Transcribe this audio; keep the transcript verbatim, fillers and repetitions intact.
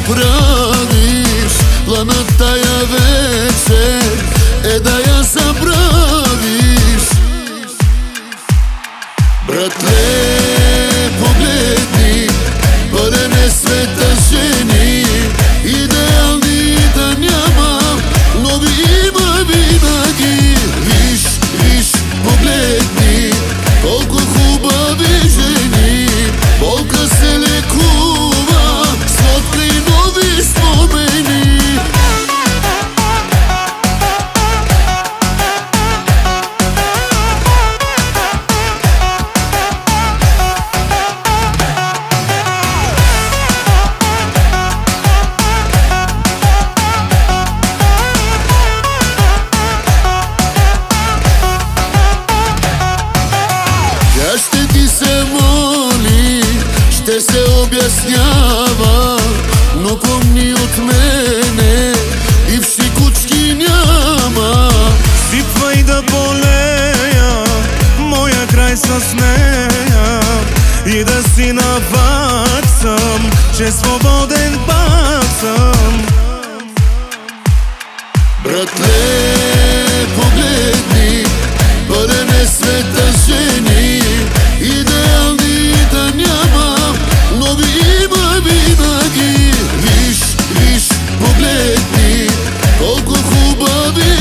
направиш, планът тая вечер е да я забравиш. Братле, погледни, пълен е света жени, идеални да няма, но ви има винаги. Виж, виж, погледни, колко хубави жени, болка се лекува с водка и нови спомени. Ще ти се моли, ще се обяснява, но помни от мене, бивши кучки няма. Сипвай да болея моя край с нея и да си наваксам, че свободен пак съм. Братле, погледни, пълен е света жени, идеални да няма, но ви има винаги. Виж, виж, погледни, колко хубави